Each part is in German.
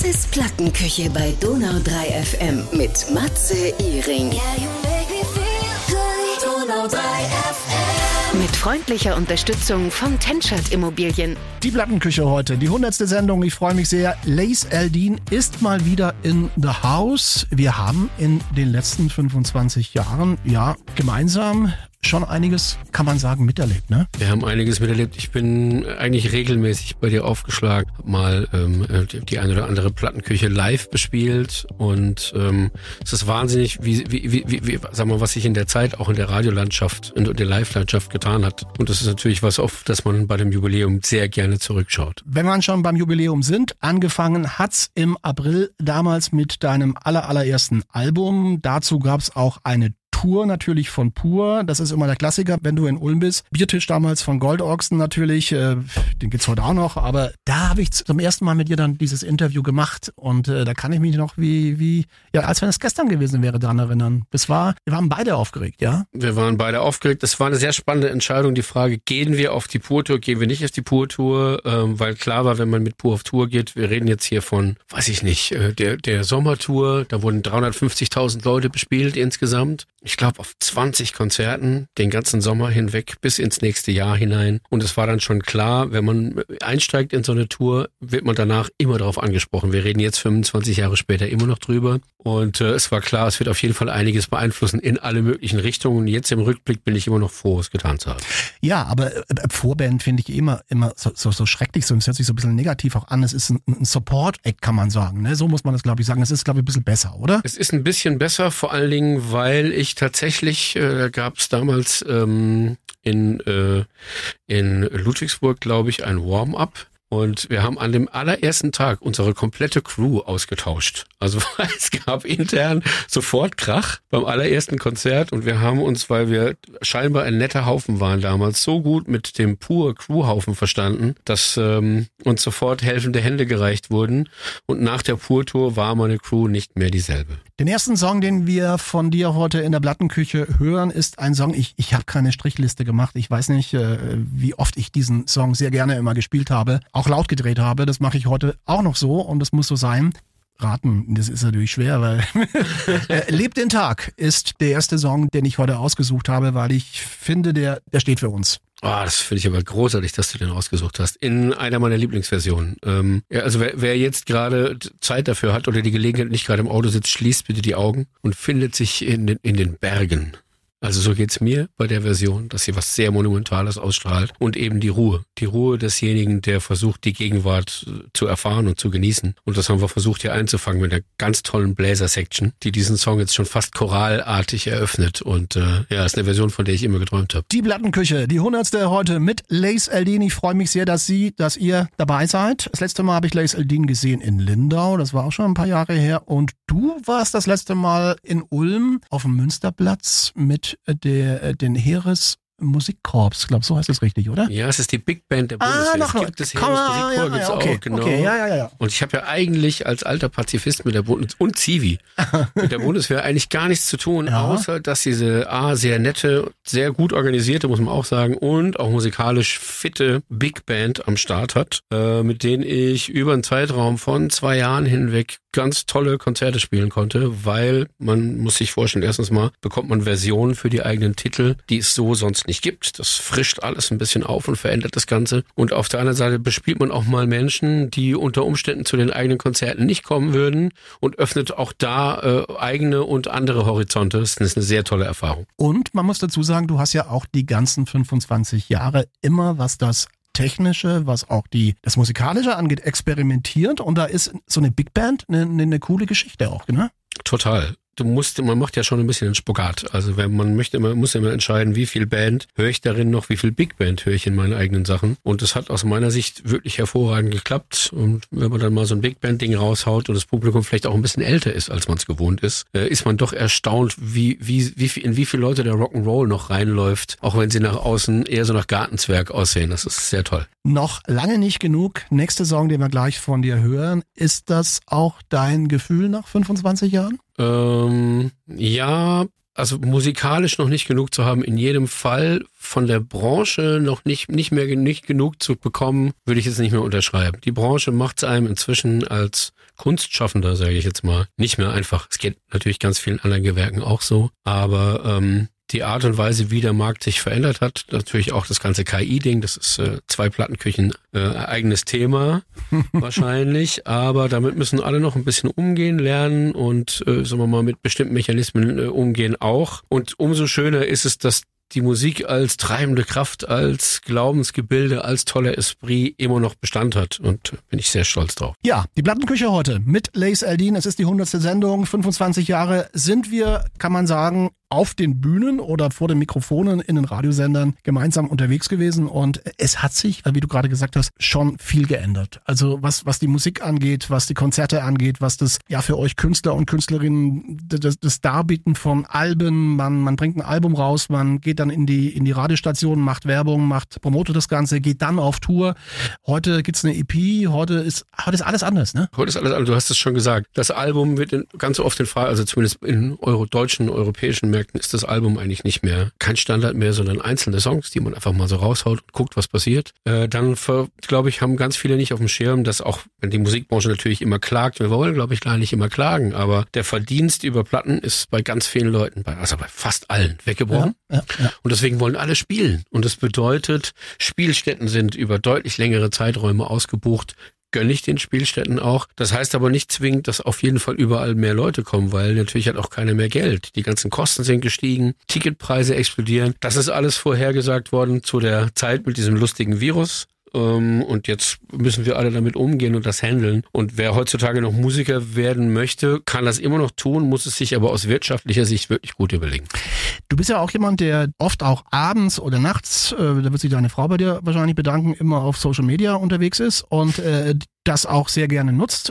Das ist Plattenküche bei Donau 3 FM mit Matze Iring. Donau 3 FM. Mit freundlicher Unterstützung von Tenschert Immobilien. Die Plattenküche heute, die 100. Sendung. Ich freue mich sehr. Lace Aldine ist mal wieder in the house. Wir haben in den letzten 25 Jahren, gemeinsam schon einiges, kann man sagen, miterlebt, ne? Wir haben einiges miterlebt. Ich bin eigentlich regelmäßig bei dir aufgeschlagen, hab mal die eine oder andere Plattenküche live bespielt und es ist wahnsinnig, wie sag mal, was sich in der Zeit auch in der Radiolandschaft und der Live-Landschaft getan hat. Und das ist natürlich was, auf das man bei dem Jubiläum sehr gerne zurückschaut. Wenn wir schon beim Jubiläum sind, angefangen hat's im April damals mit deinem allerersten Album. Dazu gab's auch eine Tour natürlich von Pur, das ist immer der Klassiker, wenn du in Ulm bist. Biertisch damals von Goldochsen natürlich, den gibt's heute auch noch, aber da habe ich zum ersten Mal mit dir dann dieses Interview gemacht und da kann ich mich noch als wenn es gestern gewesen wäre, dran erinnern. Wir waren beide aufgeregt, ja? Wir waren beide aufgeregt, das war eine sehr spannende Entscheidung, die Frage, gehen wir auf die Pur-Tour, gehen wir nicht auf die Pur-Tour, weil klar war, wenn man mit Pur auf Tour geht, wir reden jetzt hier von, weiß ich nicht, der Sommertour, da wurden 350.000 Leute bespielt insgesamt. Ich glaube, auf 20 Konzerten den ganzen Sommer hinweg bis ins nächste Jahr hinein. Und es war dann schon klar, wenn man einsteigt in so eine Tour, wird man danach immer darauf angesprochen. Wir reden jetzt 25 Jahre später immer noch drüber. Und es war klar, es wird auf jeden Fall einiges beeinflussen in alle möglichen Richtungen. Und jetzt im Rückblick bin ich immer noch froh, es getan zu haben. Ja, aber Vorband finde ich immer so schrecklich. So, es hört sich so ein bisschen negativ auch an. Es ist ein Support-Act, kann man sagen. Ne? So muss man das, glaube ich, sagen. Es ist, glaube ich, ein bisschen besser, oder? Es ist ein bisschen besser, vor allen Dingen, weil ich tatsächlich, gab es damals in Ludwigsburg, glaube ich, ein Warm-up. Und wir haben an dem allerersten Tag unsere komplette Crew ausgetauscht. Also es gab intern sofort Krach beim allerersten Konzert und wir haben uns, weil wir scheinbar ein netter Haufen waren damals, so gut mit dem pur Crewhaufen verstanden, dass uns sofort helfende Hände gereicht wurden. Und nach der Pur-Tour war meine Crew nicht mehr dieselbe. Den ersten Song, den wir von dir heute in der Plattenküche hören, ist ein Song, ich habe keine Strichliste gemacht. Ich weiß nicht, wie oft ich diesen Song sehr gerne immer gespielt habe, auch laut gedreht habe. Das mache ich heute auch noch so und das muss so sein. Raten, das ist natürlich schwer, weil Leb den Tag ist der erste Song, den ich heute ausgesucht habe, weil ich finde, der steht für uns. Das finde ich aber großartig, dass du den ausgesucht hast. In einer meiner Lieblingsversionen. Also wer jetzt gerade Zeit dafür hat oder die Gelegenheit nicht gerade im Auto sitzt, schließt bitte die Augen und findet sich in den Bergen. Also so geht's mir bei der Version, dass sie was sehr Monumentales ausstrahlt und eben die Ruhe desjenigen, der versucht, die Gegenwart zu erfahren und zu genießen. Und das haben wir versucht hier einzufangen mit einer ganz tollen Bläser-Section, die diesen Song jetzt schon fast choralartig eröffnet und ist eine Version, von der ich immer geträumt habe. Die Plattenküche, die 100. heute mit Lace Aldine. Ich freue mich sehr, dass ihr dabei seid. Das letzte Mal habe ich Lace Aldine gesehen in Lindau, das war auch schon ein paar Jahre her und du warst das letzte Mal in Ulm auf dem Münsterplatz mit den Heeresmusikkorps, glaube so heißt es richtig, oder? Ja, es ist die Big Band der Bundeswehr. Es gibt das Heeresmusikkorps, gibt's auch, genau. Okay, ja. Und ich habe ja eigentlich als alter Pazifist mit der Bundeswehr und Zivi mit der Bundeswehr eigentlich gar nichts zu tun, außer dass diese sehr nette, sehr gut organisierte, muss man auch sagen, und auch musikalisch fitte Big Band am Start hat, mit denen ich über einen Zeitraum von 2 Jahren hinweg ganz tolle Konzerte spielen konnte, weil man muss sich vorstellen, erstens mal bekommt man Versionen für die eigenen Titel, die es so sonst nicht gibt. Das frischt alles ein bisschen auf und verändert das Ganze. Und auf der anderen Seite bespielt man auch mal Menschen, die unter Umständen zu den eigenen Konzerten nicht kommen würden und öffnet auch da eigene und andere Horizonte. Das ist eine sehr tolle Erfahrung. Und man muss dazu sagen, du hast ja auch die ganzen 25 Jahre immer, was das Technische, was auch das Musikalische angeht, experimentiert und da ist so eine Big Band eine coole Geschichte auch, ne? Total. Man macht ja schon ein bisschen einen Spagat. Also muss immer entscheiden, wie viel Band höre ich darin noch, wie viel Big Band höre ich in meinen eigenen Sachen. Und das hat aus meiner Sicht wirklich hervorragend geklappt. Und wenn man dann mal so ein Big Band Ding raushaut und das Publikum vielleicht auch ein bisschen älter ist, als man es gewohnt ist, ist man doch erstaunt, in wie viele Leute der Rock'n'Roll noch reinläuft, auch wenn sie nach außen eher so nach Gartenzwerg aussehen. Das ist sehr toll. Noch lange nicht genug. Nächster Song, den wir gleich von dir hören. Ist das auch dein Gefühl nach 25 Jahren? Ja, also musikalisch noch nicht genug zu haben, in jedem Fall von der Branche noch nicht genug zu bekommen, würde ich jetzt nicht mehr unterschreiben. Die Branche macht es einem inzwischen als Kunstschaffender, sage ich jetzt mal, nicht mehr einfach. Es geht natürlich ganz vielen anderen Gewerken auch so, aber die Art und Weise, wie der Markt sich verändert hat, natürlich auch das ganze KI-Ding, das ist 2 Plattenküchen eigenes Thema wahrscheinlich, aber damit müssen alle noch ein bisschen umgehen, lernen und sagen wir mal mit bestimmten Mechanismen umgehen auch. Und umso schöner ist es, dass die Musik als treibende Kraft, als Glaubensgebilde, als toller Esprit immer noch Bestand hat und bin ich sehr stolz drauf. Ja, die Plattenküche heute mit Lace Aldin, es ist die 100. Sendung, 25 Jahre sind wir, kann man sagen, auf den Bühnen oder vor den Mikrofonen in den Radiosendern gemeinsam unterwegs gewesen und es hat sich, wie du gerade gesagt hast, schon viel geändert. Also was die Musik angeht, was die Konzerte angeht, was das ja für euch Künstler und Künstlerinnen, das Darbieten von Alben, man bringt ein Album raus, man geht dann in die Radiostationen, macht Werbung, promotet das Ganze, geht dann auf Tour. Heute gibt's eine EP, heute ist alles anders, ne? Heute ist alles anders, du hast es schon gesagt. Das Album wird ganz oft in Frage, also zumindest in deutschen, europäischen Märkten ist das Album eigentlich nicht mehr kein Standard mehr, sondern einzelne Songs, die man einfach mal so raushaut und guckt, was passiert. Dann, glaube ich, haben ganz viele nicht auf dem Schirm, dass auch, wenn die Musikbranche natürlich immer klagt, wir wollen, glaube ich, gar nicht immer klagen, aber der Verdienst über Platten ist bei ganz vielen Leuten, also bei fast allen, weggebrochen. Ja. Und deswegen wollen alle spielen. Und das bedeutet, Spielstätten sind über deutlich längere Zeiträume ausgebucht, gönne ich den Spielstätten auch. Das heißt aber nicht zwingend, dass auf jeden Fall überall mehr Leute kommen, weil natürlich hat auch keiner mehr Geld. Die ganzen Kosten sind gestiegen, Ticketpreise explodieren. Das ist alles vorhergesagt worden zu der Zeit mit diesem lustigen Virus. Und jetzt müssen wir alle damit umgehen und das handeln. Und wer heutzutage noch Musiker werden möchte, kann das immer noch tun, muss es sich aber aus wirtschaftlicher Sicht wirklich gut überlegen. Du bist ja auch jemand, der oft auch abends oder nachts, da wird sich deine Frau bei dir wahrscheinlich bedanken, immer auf Social Media unterwegs ist und das auch sehr gerne nutzt.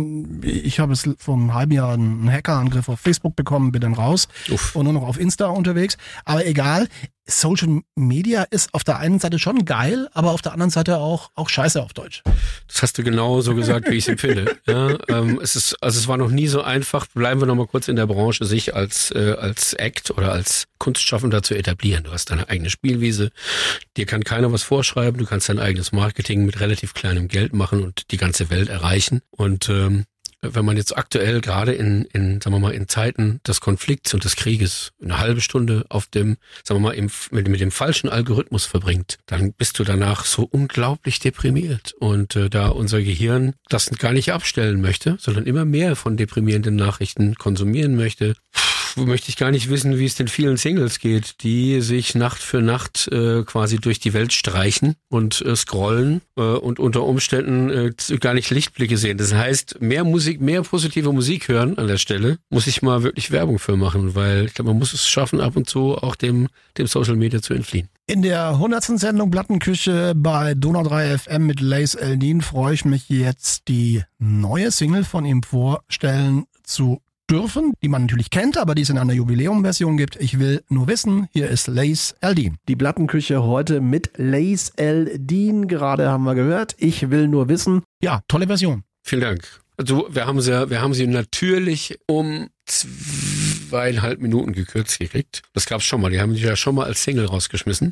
Ich habe es vor einem halben Jahr einen Hackerangriff auf Facebook bekommen, bin dann raus und nur noch auf Insta unterwegs. Aber egal, Social Media ist auf der einen Seite schon geil, aber auf der anderen Seite auch scheiße auf Deutsch. Das hast du genau so gesagt, wie ich es empfinde. Ja, es war noch nie so einfach, bleiben wir noch mal kurz in der Branche, sich als Act oder als Kunstschaffender zu etablieren. Du hast deine eigene Spielwiese, dir kann keiner was vorschreiben, du kannst dein eigenes Marketing mit relativ kleinem Geld machen und die ganze Welt erreichen. Und wenn man jetzt aktuell gerade in sagen wir mal, in Zeiten des Konflikts und des Krieges eine halbe Stunde auf dem, sagen wir mal, mit dem falschen Algorithmus verbringt, dann bist du danach so unglaublich deprimiert. Und da unser Gehirn das gar nicht abstellen möchte, sondern immer mehr von deprimierenden Nachrichten konsumieren möchte ich gar nicht wissen, wie es den vielen Singles geht, die sich Nacht für Nacht quasi durch die Welt streichen und scrollen und unter Umständen gar nicht Lichtblicke sehen. Das heißt, mehr Musik, mehr positive Musik hören an der Stelle, muss ich mal wirklich Werbung für machen, weil ich glaube, man muss es schaffen, ab und zu auch dem Social Media zu entfliehen. In der 100. Sendung Plattenküche bei Donau 3 FM mit Lace Aldin freue ich mich jetzt, die neue Single von ihm vorstellen zu dürfen, die man natürlich kennt, aber die es in einer Jubiläumversion gibt. Ich will nur wissen, hier ist Lace Aldin. Die Plattenküche heute mit Lace Aldin, gerade haben wir gehört. Ich will nur wissen. Ja, tolle Version. Vielen Dank. Also wir haben sie natürlich um 2,5 Minuten gekürzt gekriegt. Das gab's schon mal. Die haben die ja schon mal als Single rausgeschmissen.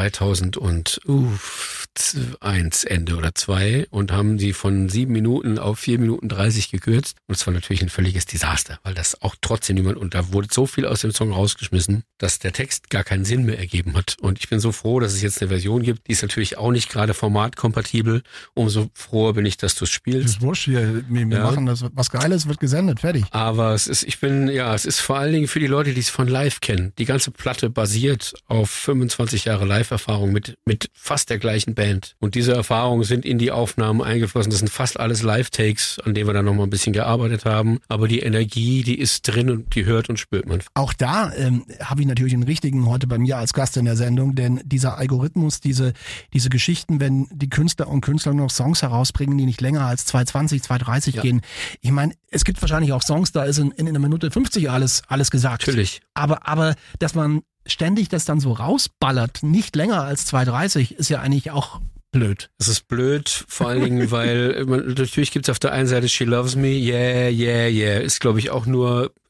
2001 Ende oder 2 und haben die von 7 Minuten auf 4 Minuten 30 gekürzt. Und es war natürlich ein völliges Desaster, weil das auch trotzdem niemand, und da wurde so viel aus dem Song rausgeschmissen, dass der Text gar keinen Sinn mehr ergeben hat. Und ich bin so froh, dass es jetzt eine Version gibt. Die ist natürlich auch nicht gerade formatkompatibel. Umso froher bin ich, dass du es spielst. Das ist wurscht, wir machen das, was Geiles wird gesendet, fertig. Aber es ist vor allen Dingen für die Leute, die es von live kennen. Die ganze Platte basiert auf 25 Jahre Live-Erfahrung mit fast der gleichen Band. Und diese Erfahrungen sind in die Aufnahmen eingeflossen. Das sind fast alles Live-Takes, an denen wir dann noch mal ein bisschen gearbeitet haben. Aber die Energie, die ist drin und die hört und spürt man. Auch da habe ich natürlich einen richtigen heute bei mir als Gast in der Sendung, denn dieser Algorithmus, diese Geschichten, wenn die Künstler und Künstlerinnen noch Songs herausbringen, die nicht länger als 2,20, 2,30 gehen. Ich meine, es gibt wahrscheinlich auch Songs, da ist in einer Minute 50 alles gesagt. Natürlich. Aber dass man ständig das dann so rausballert, nicht länger als 2,30, ist ja eigentlich auch blöd. Das ist blöd, vor allen Dingen, weil natürlich gibt es auf der einen Seite She Loves Me, yeah, ist glaube ich auch nur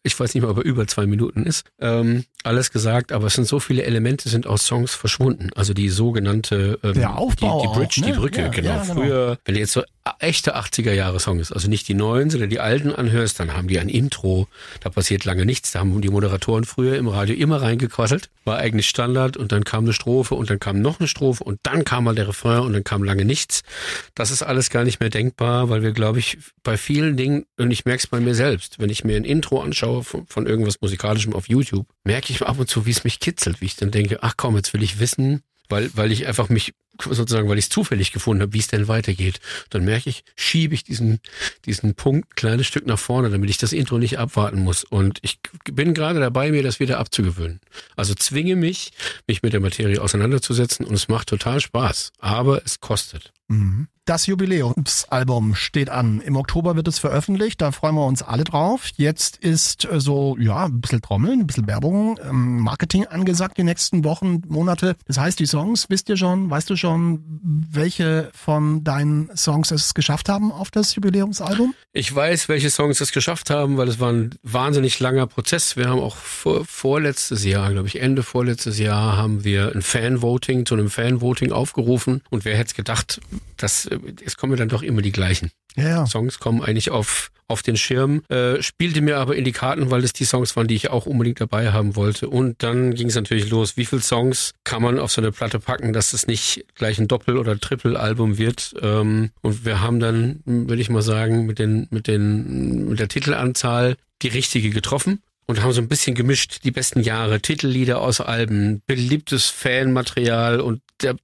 ich weiß nicht mal, ob er über 2 Minuten ist, alles gesagt, aber es sind so viele Elemente, sind aus Songs verschwunden. Also die sogenannte der Aufbau die Bridge, auch, ne? die Brücke, Ja, genau. ja, genau. Früher, wenn du jetzt so echte 80er-Jahre-Songs, also nicht die neuen, sondern die alten anhörst, dann haben die ein Intro, da passiert lange nichts, da haben die Moderatoren früher im Radio immer reingequasselt, war eigentlich Standard und dann kam eine Strophe und dann kam noch eine Strophe und dann kam mal der Refrain und dann kam lange nichts. Das ist alles gar nicht mehr denkbar, weil wir, glaube ich, bei vielen Dingen, und ich merke es bei mir selbst, wenn ich mir ein Intro anschaue von irgendwas Musikalischem auf YouTube, merke ich ab und zu, wie es mich kitzelt, wie ich dann denke, ach komm, jetzt will ich wissen, weil ich einfach mich sozusagen, weil ich es zufällig gefunden habe, wie es denn weitergeht. Dann merke ich, schiebe ich diesen Punkt ein kleines Stück nach vorne, damit ich das Intro nicht abwarten muss. Und ich bin gerade dabei, mir das wieder abzugewöhnen. Also zwinge mich mit der Materie auseinanderzusetzen und es macht total Spaß. Aber es kostet. Das Jubiläumsalbum steht an. Im Oktober wird es veröffentlicht, da freuen wir uns alle drauf. Jetzt ist ein bisschen Trommeln, ein bisschen Werbung, Marketing angesagt die nächsten Wochen, Monate. Das heißt, die Songs, weißt du schon, welche von deinen Songs es geschafft haben auf das Jubiläumsalbum? Ich weiß, welche Songs es geschafft haben, weil es war ein wahnsinnig langer Prozess. Wir haben auch vorletztes Jahr, glaube ich, Ende vorletztes Jahr haben wir zu einem Fan-Voting aufgerufen. Und wer hätte es gedacht, es kommen dann doch immer die gleichen. Ja. Songs kommen eigentlich auf den Schirm, spielte mir aber in die Karten, weil es die Songs waren, die ich auch unbedingt dabei haben wollte. Und dann ging es natürlich los, wie viele Songs kann man auf so eine Platte packen, dass es nicht gleich ein Doppel- oder Triple-Album wird. Und wir haben dann, würde ich mal sagen, mit der Titelanzahl die richtige getroffen. Und haben so ein bisschen gemischt, die besten Jahre, Titellieder aus Alben, beliebtes Fanmaterial und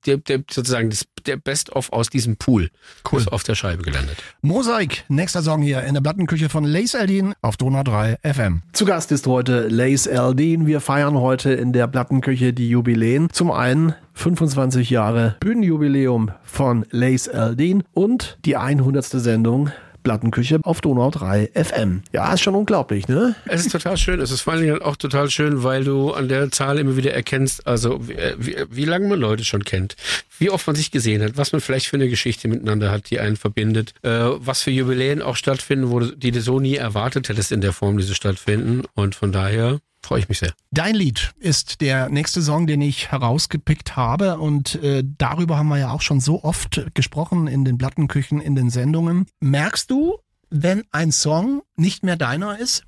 der Best-of aus diesem Pool ist auf der Scheibe gelandet. Mosaik, nächster Song hier in der Plattenküche von Lace Aldin auf Donau 3 FM. Zu Gast ist heute Lace Aldin. Wir feiern heute in der Plattenküche die Jubiläen. Zum einen 25 Jahre Bühnenjubiläum von Lace Aldin und die 100. Sendung Plattenküche auf Donau 3 FM. Ja, ist schon unglaublich, ne? Es ist total schön. Es ist vor allen Dingen auch total schön, weil du an der Zahl immer wieder erkennst, also wie lange man Leute schon kennt, wie oft man sich gesehen hat, was man vielleicht für eine Geschichte miteinander hat, die einen verbindet, was für Jubiläen auch stattfinden, die du so nie erwartet hättest in der Form, die sie stattfinden. Und von daher freue ich mich sehr. Dein Lied ist der nächste Song, den ich herausgepickt habe und darüber haben wir ja auch schon so oft gesprochen in den Plattenküchen, in den Sendungen. Merkst du, wenn ein Song nicht mehr deiner ist?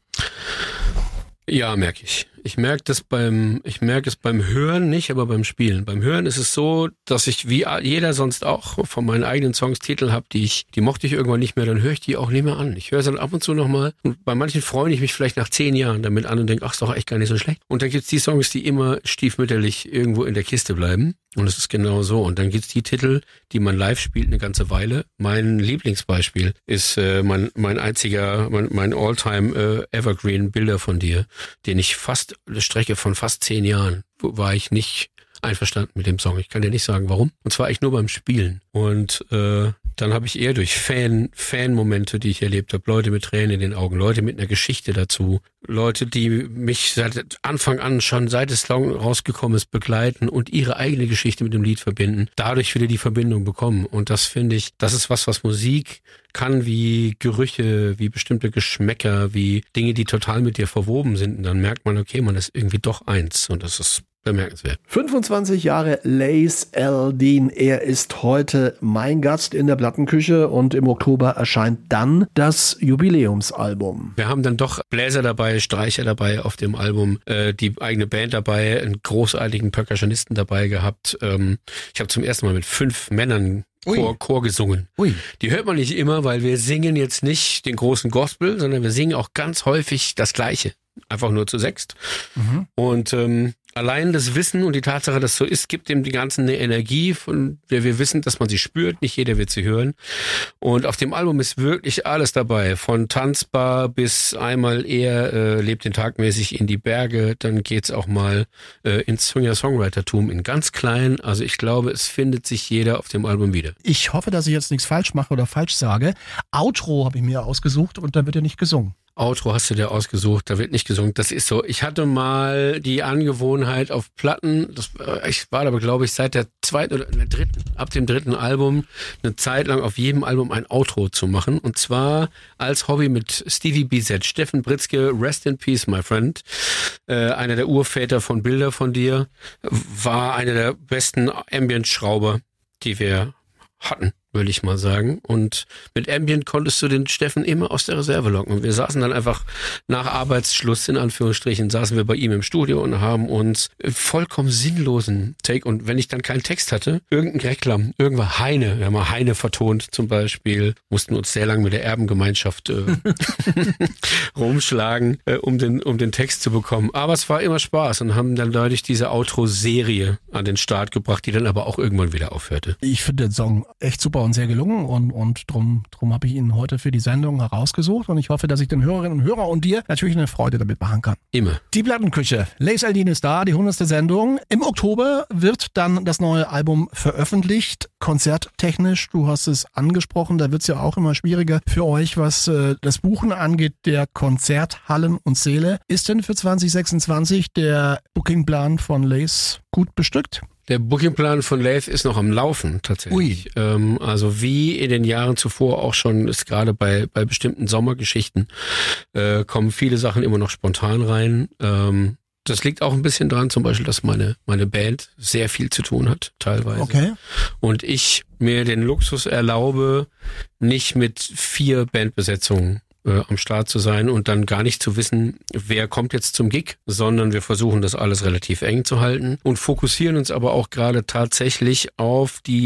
Ja, merke ich. Ich merke es beim Hören nicht, aber beim Spielen. Beim Hören ist es so, dass ich wie jeder sonst auch von meinen eigenen Songs Titel habe, die mochte ich irgendwann nicht mehr, dann höre ich die auch nicht mehr an. Ich höre sie dann ab und zu nochmal und bei manchen freue ich mich vielleicht nach 10 Jahren damit an und denke, ach, ist doch echt gar nicht so schlecht. Und dann gibt's die Songs, die immer stiefmütterlich irgendwo in der Kiste bleiben und es ist genau so. Und dann gibt's die Titel, die man live spielt eine ganze Weile. Mein Lieblingsbeispiel ist mein All-Time Evergreen Bilder von dir, den ich eine Strecke von fast 10 Jahren war ich nicht einverstanden mit dem Song. Ich kann dir nicht sagen, warum. Und zwar eigentlich nur beim Spielen. Und dann habe ich eher durch Fan-Momente, die ich erlebt habe, Leute mit Tränen in den Augen, Leute mit einer Geschichte dazu, Leute, die mich seit Anfang an schon seit das Song rausgekommen ist, begleiten und ihre eigene Geschichte mit dem Lied verbinden, dadurch wieder die Verbindung bekommen. Und das finde ich, das ist was Musik kann, wie Gerüche, wie bestimmte Geschmäcker, wie Dinge, die total mit dir verwoben sind. Und dann merkt man, okay, man ist irgendwie doch eins. Und das ist bemerkenswert. 25 Jahre Lace Aldin. Er ist heute mein Gast in der Plattenküche und im Oktober erscheint dann das Jubiläumsalbum. Wir haben dann doch Bläser dabei, Streicher dabei auf dem Album, die eigene Band dabei, einen großartigen Percussionisten dabei gehabt. Ich habe zum ersten Mal mit 5 Männern Chor gesungen. Ui. Die hört man nicht immer, weil wir singen jetzt nicht den großen Gospel, sondern wir singen auch ganz häufig das Gleiche. Einfach nur zu 6. Mhm. Und allein das Wissen und die Tatsache, dass so ist, gibt dem die Ganzen eine Energie, von der wir wissen, dass man sie spürt. Nicht jeder wird sie hören. Und auf dem Album ist wirklich alles dabei. Von tanzbar bis einmal eher lebt den Tag mäßig in die Berge. Dann geht's auch mal ins Singer-Songwritertum in ganz klein. Also ich glaube, es findet sich jeder auf dem Album wieder. Ich hoffe, dass ich jetzt nichts falsch mache oder falsch sage. Outro habe ich mir ausgesucht und da wird ja nicht gesungen. Outro hast du dir ausgesucht, da wird nicht gesungen. Das ist so. Ich hatte mal die Angewohnheit auf Platten, ich war aber, glaube ich, seit der zweiten oder der dritten, ab dem dritten Album, eine Zeit lang auf jedem Album ein Outro zu machen. Und zwar als Hobby mit Stevie BZ, Steffen Britzke, Rest in Peace, my friend. Einer der Urväter von Bilder von dir, war einer der besten Ambient-Schrauber, die wir hatten, würde ich mal sagen. Und mit Ambient konntest du den Steffen immer aus der Reserve locken. Und wir saßen dann einfach nach Arbeitsschluss, in Anführungsstrichen, saßen wir bei ihm im Studio und haben uns vollkommen sinnlosen Take, und wenn ich dann keinen Text hatte, irgendein Reklam, irgendwas Heine, wir haben mal Heine vertont zum Beispiel, mussten uns sehr lange mit der Erbengemeinschaft rumschlagen, um den Text zu bekommen. Aber es war immer Spaß und haben dann dadurch diese Outro-Serie an den Start gebracht, die dann aber auch irgendwann wieder aufhörte. Ich finde den Song echt super und sehr gelungen und drum habe ich ihn heute für die Sendung herausgesucht und ich hoffe, dass ich den Hörerinnen und Hörern und dir natürlich eine Freude damit machen kann. Immer. Die Plattenküche. Lace Aldin ist da, die 100. Sendung. Im Oktober wird dann das neue Album veröffentlicht, konzerttechnisch, du hast es angesprochen, da wird es ja auch immer schwieriger für euch, was das Buchen angeht, der Konzerthallen und Säle. Ist denn für 2026 der Bookingplan von Lace gut bestückt? Der Bookingplan von Lace ist noch am Laufen, tatsächlich. Also wie in den Jahren zuvor auch schon, ist gerade bei bestimmten Sommergeschichten, kommen viele Sachen immer noch spontan rein. Das liegt auch ein bisschen dran, zum Beispiel, dass meine Band sehr viel zu tun hat, teilweise. Okay. Und ich mir den Luxus erlaube, nicht mit 4 Bandbesetzungen am Start zu sein und dann gar nicht zu wissen, wer kommt jetzt zum Gig, sondern wir versuchen das alles relativ eng zu halten und fokussieren uns aber auch gerade tatsächlich auf die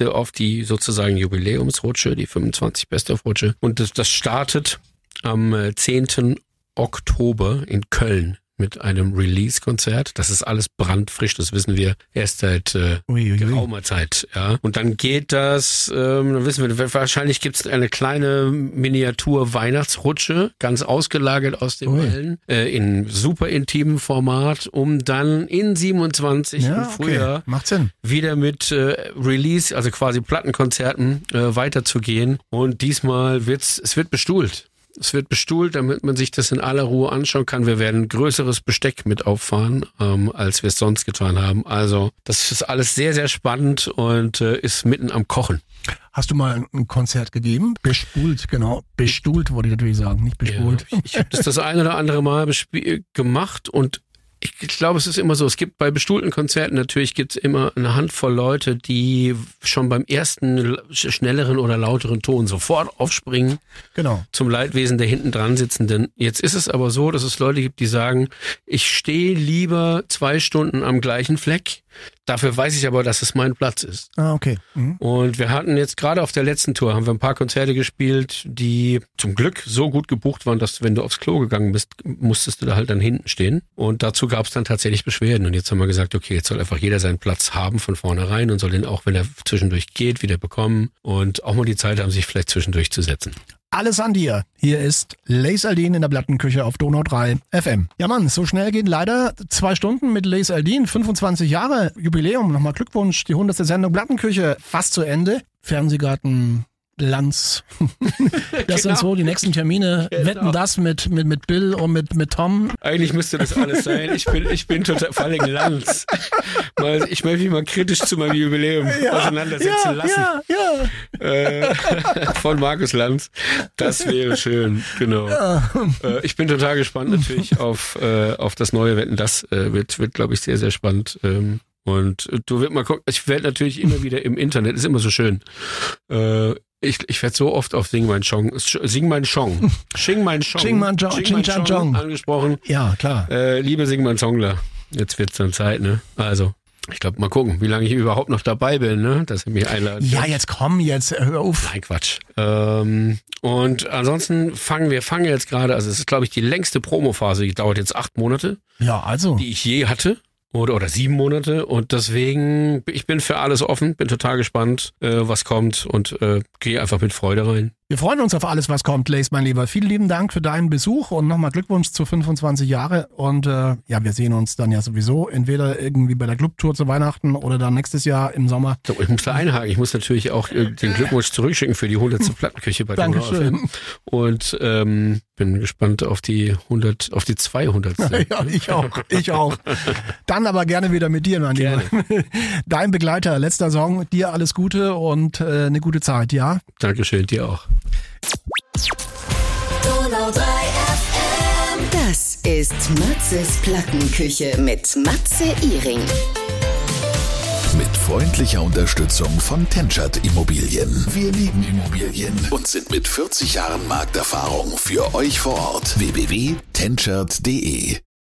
sozusagen Jubiläumsrutsche, die 25 Best-of-Rutsche. Und das startet am 10. Oktober in Köln mit einem Release-Konzert. Das ist alles brandfrisch, das wissen wir erst seit geraumer Zeit. Ja. Und dann geht das, dann wissen wir, wahrscheinlich gibt es eine kleine Miniatur-Weihnachtsrutsche, ganz ausgelagert aus den Wellen, in super intimem Format, um dann in 27 im Frühjahr macht Sinn. wieder mit Release, also quasi Plattenkonzerten weiterzugehen. Und diesmal es wird bestuhlt. Es wird bestuhlt, damit man sich das in aller Ruhe anschauen kann. Wir werden größeres Besteck mit auffahren, als wir es sonst getan haben. Also das ist alles sehr, sehr spannend und ist mitten am Kochen. Hast du mal ein Konzert gegeben? Bespult, genau. Bestuhlt wollte ich natürlich sagen, nicht bespult. Ja, ich habe das ein oder andere Mal gemacht und ich glaube, es ist immer so, es gibt bei bestuhlten Konzerten natürlich gibt's immer eine Handvoll Leute, die schon beim ersten schnelleren oder lauteren Ton sofort aufspringen. Genau. Zum Leidwesen der hinten dran sitzenden. Jetzt ist es aber so, dass es Leute gibt, die sagen, ich stehe lieber 2 Stunden am gleichen Fleck. Dafür weiß ich aber, dass es mein Platz ist. Ah, okay. Mhm. Und wir hatten jetzt gerade auf der letzten Tour, haben wir ein paar Konzerte gespielt, die zum Glück so gut gebucht waren, dass wenn du aufs Klo gegangen bist, musstest du da halt dann hinten stehen. Und dazu gab es dann tatsächlich Beschwerden. Und jetzt haben wir gesagt, okay, jetzt soll einfach jeder seinen Platz haben von vornherein und soll den auch, wenn er zwischendurch geht, wieder bekommen. Und auch mal die Zeit haben, sich vielleicht zwischendurch zu setzen. Alles an dir. Hier ist Lace Aldin in der Plattenküche auf Donau 3 FM. Ja Mann, so schnell gehen leider 2 Stunden mit Lace Aldin. 25 Jahre Jubiläum. Nochmal Glückwunsch. Die 100. Sendung Plattenküche fast zu Ende. Fernsehgarten Lanz. Das sind so die nächsten Termine. Genau. Wetten das mit Bill und mit Tom. Eigentlich müsste das alles sein. Ich bin total, vor allem Lanz. Ich möchte mich mal kritisch zu meinem Jubiläum auseinandersetzen lassen. Von Markus Lanz. Das wäre schön, genau. Ja. Ich bin total gespannt natürlich auf das neue Wetten. Das wird glaube ich, sehr, sehr spannend. Und du wirst mal gucken, ich werde natürlich immer wieder im Internet, ist immer so schön. Ich werde so oft auf Sing mein Chong angesprochen. Ja, klar. Liebe Sing mein Songler, jetzt wird's dann Zeit, ne? Also, ich glaube, mal gucken, wie lange ich überhaupt noch dabei bin, ne? Dass ihr mich einladet. Ja, jetzt hör auf. Nein, Quatsch. Und ansonsten fangen wir jetzt gerade, also es ist, glaube ich, die längste Promophase, die dauert jetzt 8 Monate. Ja, also. Die ich je hatte. Oder 7 Monate und deswegen, ich bin für alles offen, bin total gespannt, was kommt und gehe einfach mit Freude rein. Wir freuen uns auf alles, was kommt, Lace, mein Lieber. Vielen lieben Dank für deinen Besuch und nochmal Glückwunsch zu 25 Jahre. Und wir sehen uns dann ja sowieso entweder irgendwie bei der Clubtour zu Weihnachten oder dann nächstes Jahr im Sommer. So, ich muss da einhaken. Ich muss natürlich auch den Glückwunsch zurückschicken für die 100. Plattenküche bei Donau FM. Und bin gespannt auf die 200. Ja, ich auch. Dann aber gerne wieder mit dir, mein Lieber. Dein Begleiter, letzter Song. Dir alles Gute und eine gute Zeit, ja? Dankeschön, dir auch. Donau 3 FM. Das ist Matzes Plattenküche mit Matze Iring. Mit freundlicher Unterstützung von Tenschert Immobilien. Wir lieben Immobilien und sind mit 40 Jahren Markterfahrung für euch vor Ort. www.tenschert.de